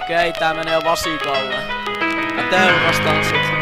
Okei, tää menee vasikalle. Mä teurastan sut.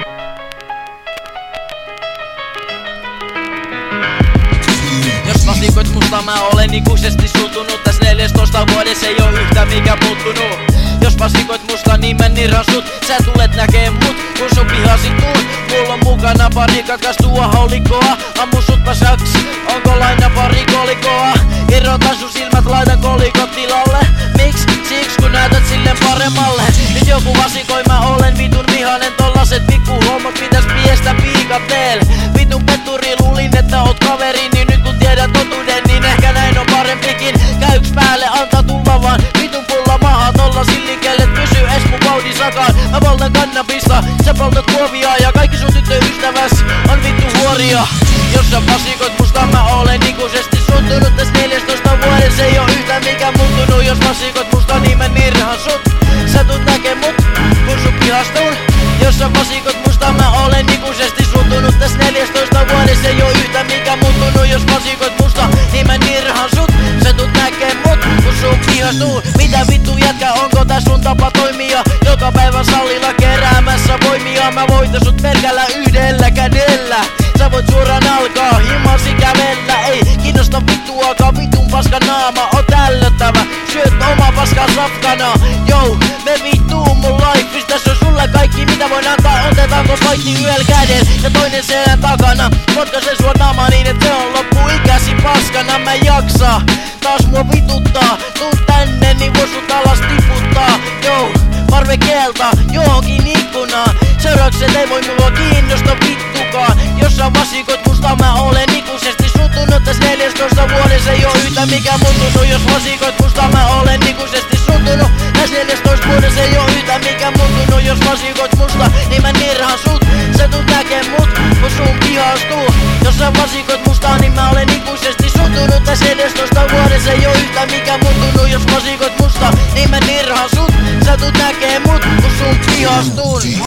Jos vasikoit musta mä olen ikuisesti suutunut. Täs 14 vuodessa ei oo yhtä mikä muuttunut. Jos vasikoit musta niin mä nirasut. Sä tulet näkee mut kun sun pihasi tuun. Mulla on mukana pari kakastua haulikoa. Ammu sut pasaks, onko laina pari kolikoa? Irrotan sun silmät, laitan kolikot tilalle. Miks? Siksi kun näytät silleen paremmalle. Nyt joku vasikoi mä olen vitun vihanen. Tollaset pikku hommot pitäis piestä piikateel. Vitun petturi luulin että oot kaveri. Niin nyt kun tiedät totuuden niin ehkä näin on parempikin. Käyks päälle antaa tulla vaan vitun pulla maha. Tolla sillikellet pysy es mun vauhdin sakaan. Mä poltan kannabista, sä poltat muovia. Ja kaikki sun tyttöystäväs on vittu huoria. Jos sä vasikoit musta mä olen ikuisesti suuttunut. Täs 14 vuodessa ei oo yhtä mikä muuttunut. Jos vasikoit musta niin mä nirhan sut. Sä tuut näkee mut kun sun pihastun. Jos sä vasikoit musta mä olen ikuisesti suuttunut. Täs 14 vuodessa ei oo yhtä mikä muuttunut. Jos vasikoit musta niin mä nirhan sut. Sä tuut näkee mut kun sun pihastun. Mitä vittu jätkä, onko tää sun tapa toimia? Joka päivä salilla keräämässä voimia. Mä voitan sut pelkällä yhdellä kädellä. Sä voit suoraan alkaa himasi kävellä. Ei kiinnosta vittuakaan, vitun paska naama on tällöttävä. Syöt oma paskaa safkana. Jou, me vittuu mun life. Tässä on sulle kaikki mitä voin antaa. Otetaanko fighti yhdellä kädellä ja toinen selän takana. Potkasen sua naama niin et se on loppu ikäsi paskana. Mä jaksa, taas mua vituttaa. Tuu tänne niin voi sut alas tiputtaa. Jou, parvekeelta johonkin ikkunaan. Seuraukset ei voi mua kiinnosta vittukaan. Jos sä vasikoit musta mä olen ikuisesti suuttunut. Täs 14 vuodessa ei oo yhtä mikä muuttunut. Jos vasikoit musta mä olen ikuisesti suuttunut. Täs 14 vuodessa ei oo yhtä mikä muuttunut. Jos vasikoit musta niin mä nirhan sut. Sä tuut näkee mut kun sun pihastuu. Jos sä vasikoit musta niin mä olen ikuisesti suuttunut. Täs 14 vuodessa ei oo yhtä mikä muuttunut. Jos vasikoit musta niin mä nirhan sut. Sä tuut näkee mut kun sun pihastun.